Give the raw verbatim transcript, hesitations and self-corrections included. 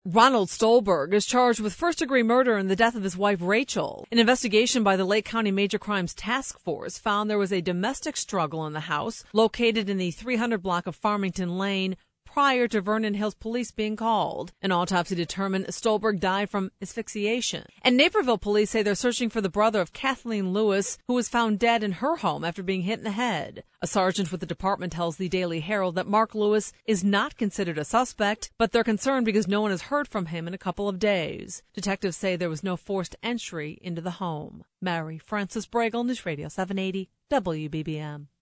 Ronald Stolberg is charged with first-degree murder in the death of his wife, Rachel. An investigation by the Lake County Major Crimes Task Force found there was a domestic struggle in the house located in the three hundred block of Farmington Lane prior to Vernon Hills police being called. An autopsy determined Stolberg died from asphyxiation. And Naperville police say they're searching for the brother of Kathleen Lewis, who was found dead in her home after being hit in the head. A sergeant with the department tells the Daily Herald that Mark Lewis is not considered a suspect, but they're concerned because no one has heard from him in a couple of days. Detectives say there was no forced entry into the home. Mary Frances Bragle, News Radio seven eighty W B B M.